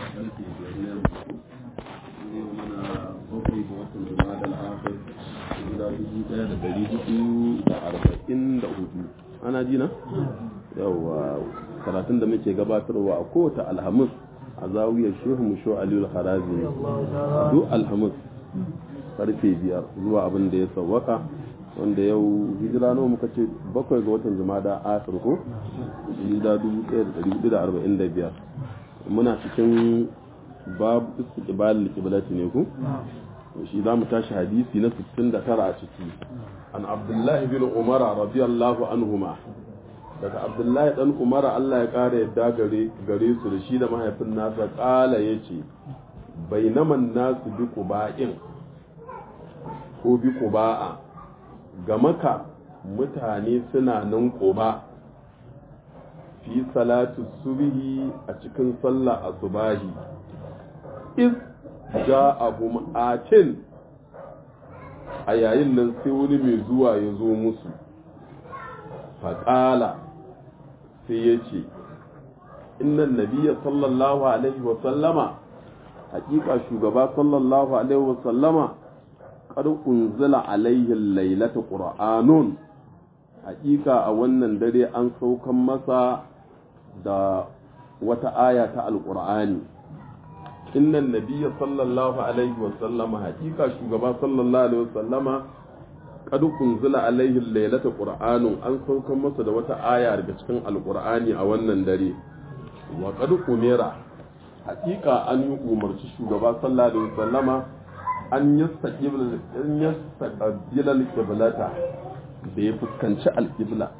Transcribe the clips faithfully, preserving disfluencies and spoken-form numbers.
karfe biyar na yau mana bakwai ga watan Jumada al-Akhir guda dubu ɗaya da ɗari hudu da arba'in da hudu. Ana ji na? Yawa karatun da muke gabatarwa a kowace alhamis a zawiyar Shehu Musho Aliyu al-Harazi duk alhamis karfe biyar zuwa abin da ya sawwaka, wanda yau hijira nawa muka ce bakwai ga watan Jumada al-Akhir ko hijira dubu ɗaya da ɗari hudu da arba'in da biyar. Muna cikin babu istiqbalul qiblati ne ku shi zamu tashi hadisi na sittin da tara a ciki. An Abdullahi bin Umar radiyallahu anhuma, daga Abdullahi dan Umar Allah ya kare yadda gare gare su da shi da mahaifin nasa, kala yace bainaman nasu bi quba'in ko bi quba'a, ga Maka mutane suna nan Quba fi salatu subhi a cikin sallah asubahi, iz ja'ahum atin, a yayin nan sai wani mai zuwa ya zo musu, faƙala sai ya ce innan nabiya sallallahu alaihi wasallama, haƙiƙa shugaba sallallahu alaihi wasallama qad unzila alaihi lailata qur'anun, haƙiƙa a wannan dare an saukan masa da wata aya ta alƙur'ani. Innan nabiyya sallallahu alaihi wasallama, haƙiƙa shugaba sallallahu alaihi wasallama qad unzila alaihi lailata qur'anun, an saukan masa da wata aya daga cikin alƙur'ani a wannan dare. Wa qad umira, haƙiƙa an yi umarci shugaba sallallahu alaihi wasallama an yastaqbil an yastaqbil al-qiblata, da ya fuskanci al-qibla,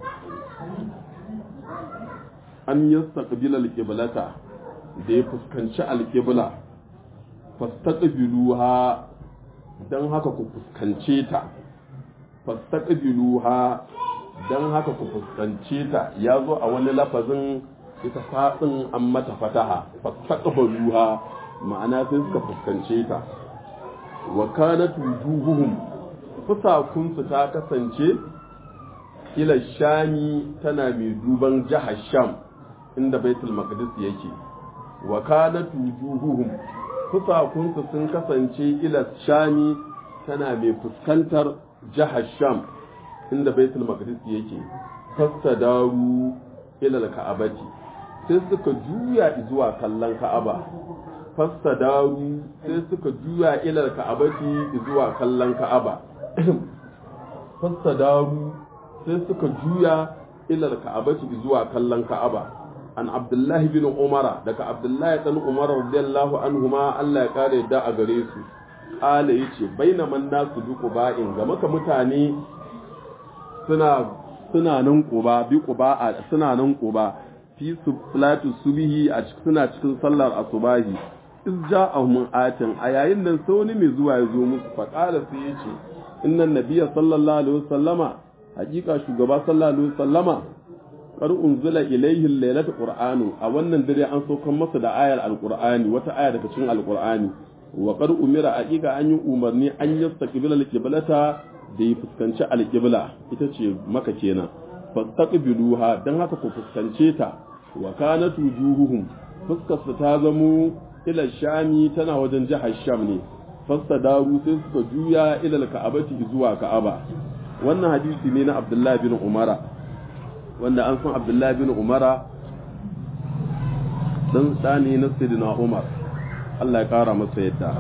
an yastaqbil al-qiblata da ya fuskanci al-qibla, fastaqbiluha, dan haka ku fuskance ta, fastaqbiluha dan haka ku fuskance ta. Ya zo a wani lafazin ita fadin an mata fataha, fastaqbiluha ma'ana sai suka fuskance ta. Wa kanat wujuhuhum, fusakunsu ta kasance ila shami, tana mai duban jihar Sham inda Baitul Maqdis yake. Wa kanat wujuhuhum, fusakunsu sun kasance ila shami, tana mai fuskantar jihar Sham inda Baitul Maqdis yake. Fastadaru ila al-Ka'abati, sai suka juya zuwa kallon Ka'aba. Fastadaru, sai suka juya ila al-Ka'abati zuwa kallon Ka'aba. Fastadaru, sai suka juya ila al-Ka'abati zuwa kallon Ka'aba. An Abdullahi bin Umar, daga Abdullahi dan Umar radiyallahu anhuma Allah ya kare da a gare su, kala yace bainaman nasu bi quba'in, ga Maka mutane suna suna nan Quba bi Quba suna nan Quba fi salatu subhi, a cikin suna cikin sallar asubahi. Iz ja'ahum atin, a yayin nan sai wani mai zuwa ya zo musu, fa kala sai yace innan nabiyya sallallahu alaihi wasallama, hakika shugaba sallallahu alaihi wasallama qad unzila ilayhi lailatu qur'anu, a wannan dare an saukan masa da ayar alqur'ani, wata aya daga cikin alqur'ani. Wa qad umira, aqiqa an yi umarni an yastaqbila alqiblata, da ya fuskanci alqibla, ita ce Maka kenan. Fastaqbiluha, dan haka ku fuskance ta. Wa kanat wujuhuhum, fuskar ta zamo ila shami, tana wajen jihar Sham ne. Fastadaru, sai suka juya ila alka'abati zuwa Ka'aba. Wannan hadisi ne na Abdullahi bin Umara, wanda an san Abdullahi bin Umara dan tsani na Sayyidina Umar, Allah ya kara masa yadda,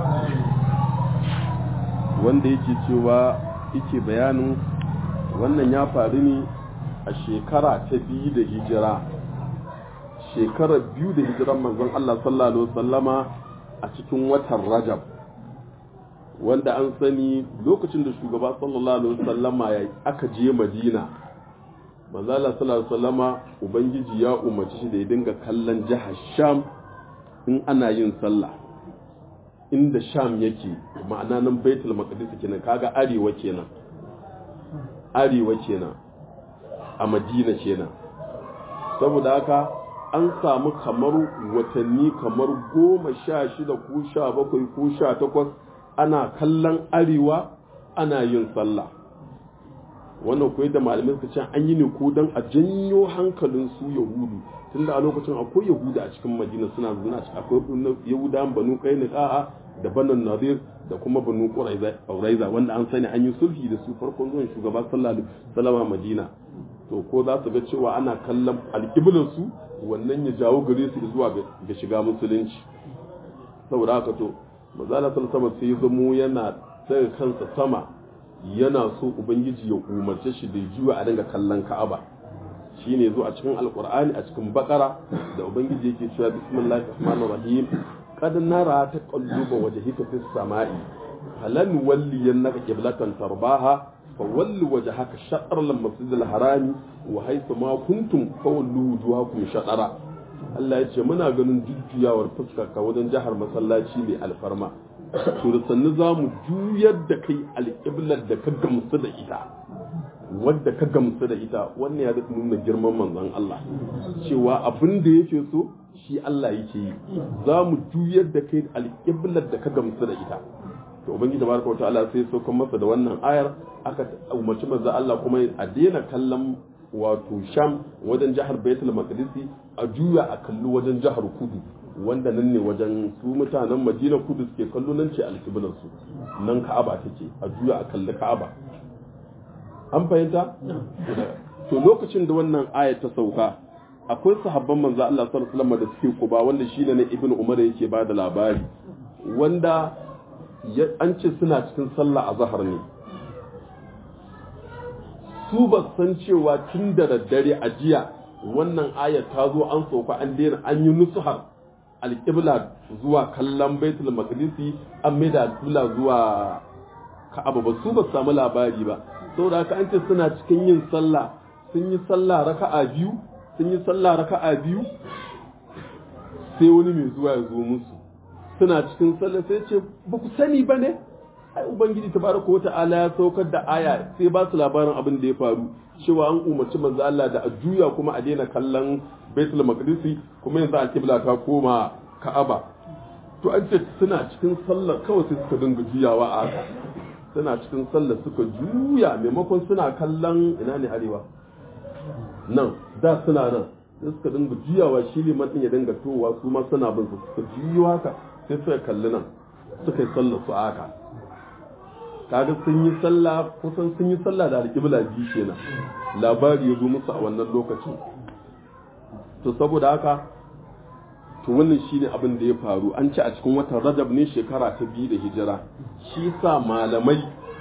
wanda yake cewa yake bayanin wannan ya faru ne a shekara ta biyu da hijira, shekara biyu da hijiran manzon Allah sallallahu alaihi wasallama, a cikin watan Rajab, wanda an sani lokacin da shugaba sallallahu alaihi wasallama ya aka je Madina, manzo Allah sallallahu alaihi wasallama ubangiji ya umarci shi da ya dinga kallon jihar Sham in ana yin sallah, inda Sham yake, ma'ana nan Baitul Maqdis kenan, kaga arewa kenan, arewa kenan a Madina kenan. Saboda haka an samu kamar watanni kamar goma sha shida ko sha bakwai ko sha takwas ana kallon arewa ana yin sallah. wannan koyar da malamai suka ce an yi ne ko dan a janyo hankalin su yahudu tunda a lokacin akwai yahuda a cikin madina suna zuna akwai yahudan banu qainuqa da banu nadir da kuma banu quraiza wanda an sani an yi sulhi da su farkon zuwan shugaba sallallahu alaihi wasallam madina to ko za su ga cewa ana kallon alƙiblar su wannan ya jawo gare su zuwa ga shiga musulunci saboda haka to manzala sallallahu sai zamo yana daga kansa sama yana so ubangiji ya umarce shi da juya a dinga kallon ka'aba shine zo a cikin alqur'ani a cikin bakara da ubangiji yake cewa bismillahir rahmanir rahim qad nara taqalluba wajhika fis sama'i falan walliyannaka qiblatan tarbaha fawalli wajhaka shatr al-masjid al-haram wa haythu ma kuntum fawallu wujuhakum shatara Allah ya ce muna ganin jujjuyawar fuskarka wajen jihar masallaci mai alfarma to da sannu za mu juyar da kai alƙiblar da ka gamsu da ita wadda ka gamsu da ita wannan ya daɗa nuna girman manzon Allah cewa abin da yake so shi Allah yake yi za mu juyar da kai alƙiblar da ka gamsu da ita to ubangiji tabaraka ta'ala sai so kuma masa da wannan ayar aka umarci manzon Allah kuma a daina kallon wato Sham wajen jihar Baitul Maqdis a juya a kalli wajen jihar Kudu wanda nan ne wajen su mutanen Madina Kudu suke kallo nan ce alƙiblar su nan Ka'aba take a juya a kalli Ka'aba an fahimta to lokacin da wannan aya ta sauka akwai sahabban manzo Allah sallallahu alaihi wasallam da suke Quba wanda shine ne Ibn Umar yake ba da labari wanda an ce suna cikin sallah azhar ne su ba san cewa tun da daddare a jiya wannan ayar ta zo an sauka an daina an yi nusuhar alƙibla zuwa kallon baitul maqdisi an mai da alƙibla zuwa ka'aba ba su ba samu labari ba saboda haka an ce suna cikin yin sallah sun yi sallah raka'a biyu sun yi sallah raka'a biyu sai wani mai zuwa ya zo musu suna cikin sallah sai ce ba ku sani ba ne ai ubangiji tabaraka wata'ala ya saukar da aya sai ba su labarin abin da ya faru cewa an umarci manzo Allah da a juya kuma a daina kallon Baitul Maqdis kuma yanzu al-Qibla ta koma Ka'aba to an ce suna cikin sallar kawai sai suka dinga juyawa a haka suna cikin sallar suka juya maimakon suna kallon ina ne arewa nan da suna nan sai suka dinga juyawa shi liman din ya dinga towa su ma suna bin su suka juyo haka sai suka kalli nan suka yi sallar su a haka kaga sun yi sallah kusan sun yi sallah da alƙibla biyu kenan labari ya zo musu a wannan lokacin to saboda haka to wannan shine abin da ya faru an ci a cikin watan Rajab ne shekara ta biyu da hijira shi sa malamai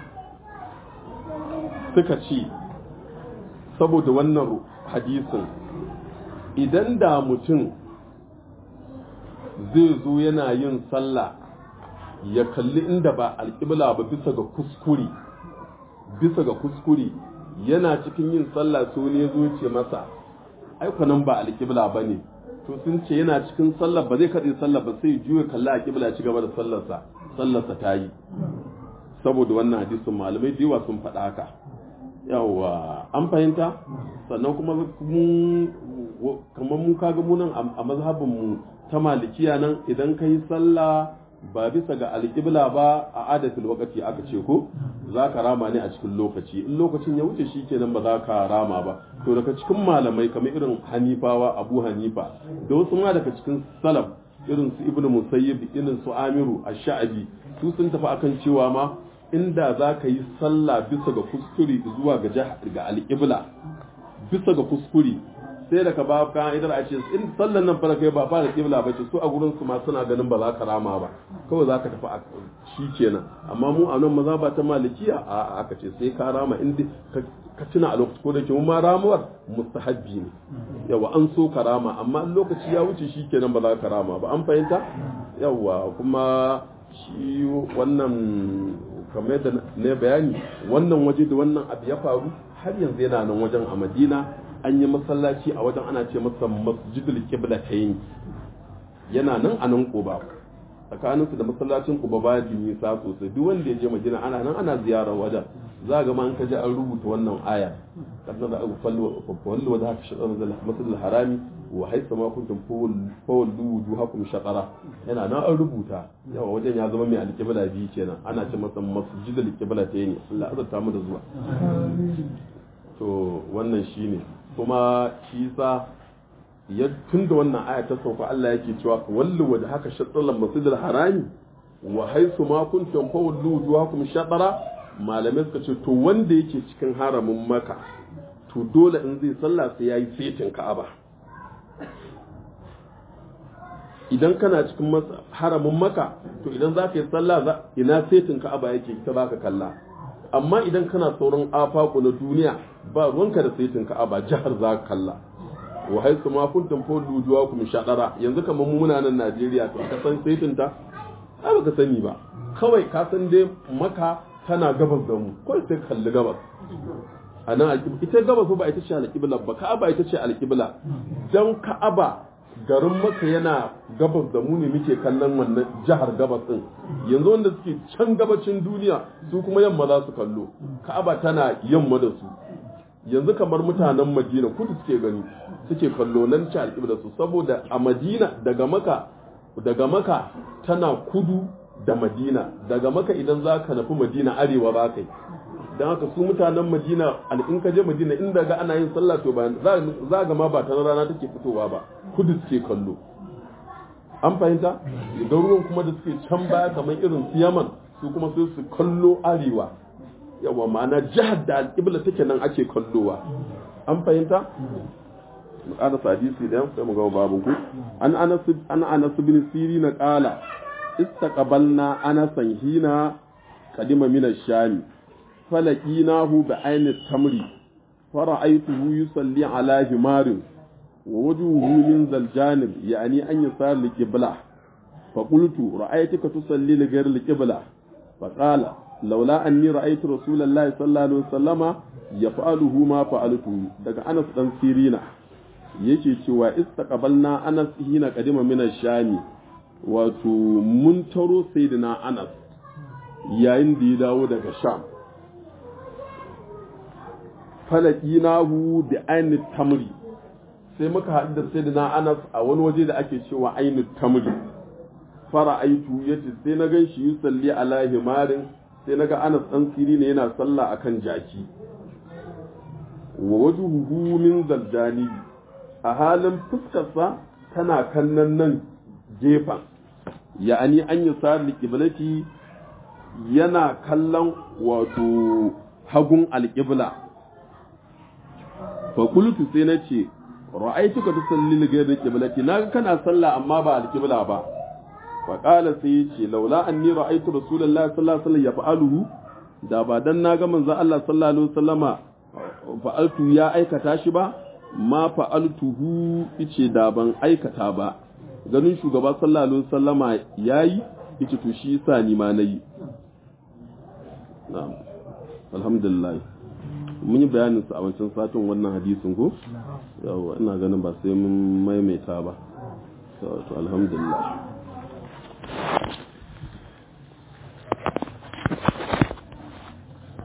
suka ce saboda wannan hadisin idan da mutum zai zo yana yin sallah ya kalli inda ba alƙibla ba bisa ga kuskure bisa ga kuskure yana cikin yin sallah so ne zo ce masa ai nan ba alƙibla ba ne to sun ce yana cikin sallah ba zai kaɗe sallah ba sai juya kalli alƙibla ci gaba da sallarsa sallarsa ta yi saboda wannan hadisin malamai da yawa sun faɗa haka yawa an fahimta sannan kuma kamar mu kaga mu nan a mazhabin mu ta malikiya nan idan kai sallah ba bisa ga alƙibla ba a adatul waqti aka ce ko za ka rama ne a cikin lokaci in lokacin ya wuce shi kenan ba za ka rama ba to daga cikin malamai kamar irin hanifawa abu hanifa da wasu ma daga cikin salaf irin su ibnu musayyib irin su amiru ash-sha'bi su sun tafi akan cewa ma inda za ka yi sallah bisa ga kuskure zuwa ga ga alƙibla bisa ga kuskure sai da ka ba ka idan a ce in sallan nan fara kai ba fara kibla ba ce su a gurin su ma suna ganin ba za ka rama ba kawai za ka tafi a shi kenan amma mu a nan maza ba ta malikiya a aka ce sai ka rama inda ka tuna a lokaci ko da ke mu ma ramuwar mustahabbi ne yawa an so ka rama amma lokaci ya wuce shi kenan ba za ka rama ba an fahimta yawa kuma shi wannan kamar yadda na bayani wannan waje da wannan abu ya faru har yanzu yana nan wajen a Madina an yi masallaci a wajen ana ce masa masjidul qiblatayn yana nan a nan Quba tsakaninsu da masallacin Quba ba da nisa sosai duk wanda ya je Madina ana nan ana ziyarar wajen za ga ma an kaje an rubuta wannan aya kan da aka fallo fallo da haka shi masjidul harami wa haisa ma kuntum fawallu wujuhakum shatara yana na an rubuta yawa wajen ya zama mai alƙibla biyu kenan ana ce masa masjidul alƙibla ta ne Allah azurta mu da zuwa to wannan shine kuma shi sa ya tunda wannan aya ta sauka Allah yake cewa wallu wa haka shatrul masjidil harami wa haisu ma kuntum fawallu wujuhakum shatara malamai suka ce to wanda yake cikin haramin Makka to dole in zai sallah sai yayi setin Ka'aba idan kana cikin haramin Makka to idan za ka yi sallah ina setin Ka'aba yake ta baka kalla amma idan kana sauran afaku na duniya ba ruwanka da setin Ka'aba jihar za ka kalla wa haisu ma kuntum fawallu wujuhakum shatara yanzu kamar mu muna nan Najeriya to aka san setin ta ai baka sani ba kawai ka san dai Makka tana gabas da mu kawai sai kalli gabas a nan ita gabas ba ita ce alƙibla ba Ka'aba ita ce alƙibla don Ka'aba garin Makka yana gabas da mu ne muke kallon wannan jihar gabas din yanzu wanda suke can gabacin duniya su kuma yamma za su kallo Ka'aba tana yamma da su yanzu kamar mutanen Madina kudu suke gani suke kallo nan ce alƙibla su saboda a Madina daga Makka daga Makka tana kudu da Madina daga Makka idan za ka nufi Madina arewa ba kai don haka su mutanen Madina in ka je Madina inda ga ana yin sallah to ba za ga ma ba ta rana take fitowa ba kudu suke kallo an fahimta garuruwan kuma da suke can baya kamar irin su Yaman su kuma sai su kallo arewa yawa ma'ana jihar da alƙibla take nan ake kallowa an fahimta mu ƙara hadisi ɗayan sai mu ga babu ku an anas an anas bin sirin qala istaqbalna anasan hina qadima min ash-sham falaqinahu bi ayni tamri fara'aytuhu yusalli ala himarin wa wajhuhu min zal janib yani an yasar liqibla fa qultu ra'aytuka tusalli li ghayri liqibla fa qala laula anni ra'aytu rasulallahi sallallahu alaihi wasallama yaf'aluhu ma fa'altu daga Anas dan Sirina yake cewa istaqbalna Anas hina qadima min ash-sham wato mun taro sayyidina Anas yayin da ya dawo daga Sham falaqinahu bi ayni tamri sai muka haɗu da sayyidina Anas a wani waje da ake cewa ayni tamri fara'aitu yace sai na gan shi yusalli ala himarin sai naga Anas dan Sirina yana sallah akan jaki wa wajhuhu min zaljani a halin fuskarsa tana kallon nan gefen ya'ani an yi sa'ar liƙiblati yana kallon wato hagun alƙibla fa qultu sai nace ra'aytuka tusalli li ghayri alqiblati naga kana sallah amma ba alqibla ba fa qala sai yace laula anni ra'aytu rasulullahi sallallahu alaihi wasallam yaf'aluhu da ba dan naga manzo Allah sallallahu alaihi wasallama fa'altu ya aikata shi ba ma fa'altuhu ice da ban aikata ba ganin shugaba sallallahu alaihi wasallama yayi yace to shi yasa ni ma nayi na'am alhamdulillah mun yi bayanin sa a wancan satin wannan hadisin ko yawa ina ganin ba sai mun maimaita ba to alhamdulillah